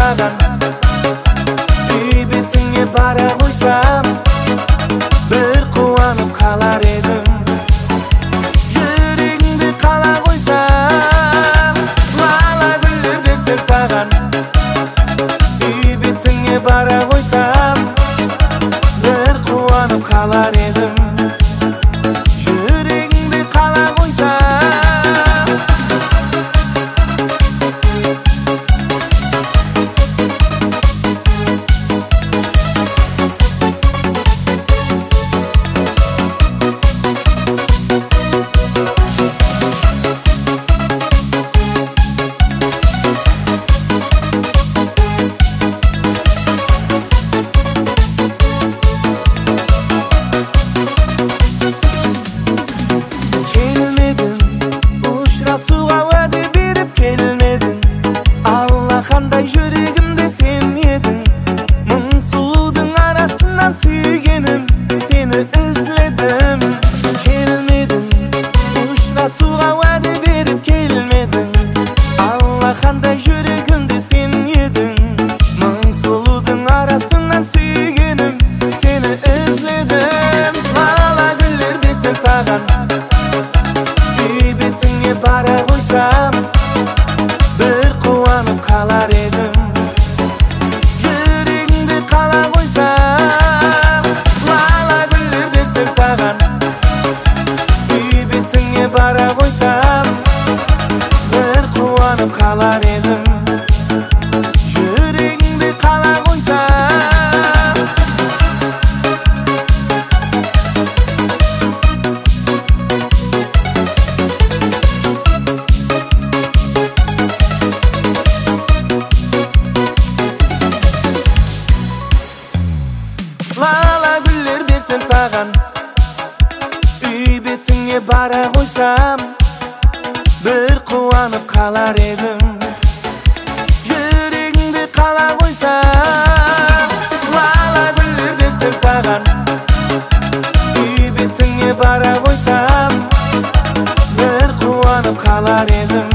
саған үй бетіңе бара қойсам бір қуанып қалар едім жүрегіңді қала қойсам лала гүлдер берсем саған үй бетіңе бара қойсам бір қуанып қалар едім Суға уәде беріп келмедің алақандай жүрегімде сен едің мың сұлудың арасынан сүйгенім сені ізледім келмедің ұшырасуға уәде беріп келмедің алақандай жүрегімде сен едің мың сұлудың арасынан сүйгенім сені ізледім лала гүлдер берсем саған бара қойсам бір қуанып қалар едім жүрегіңді қала қойсам лала гүлдер берсем саған үй бетіңе бара қойсам бір қуанып қалар едім жүрегіңді қала қойсам лала гүлдер берсем саған үй бетіңе бара қойсам бір қуанып қалар едім жүрегіңді қала қойсам лала гүлдер берсем саған үй бетіңе бара қойсам бір қуанып қалар едім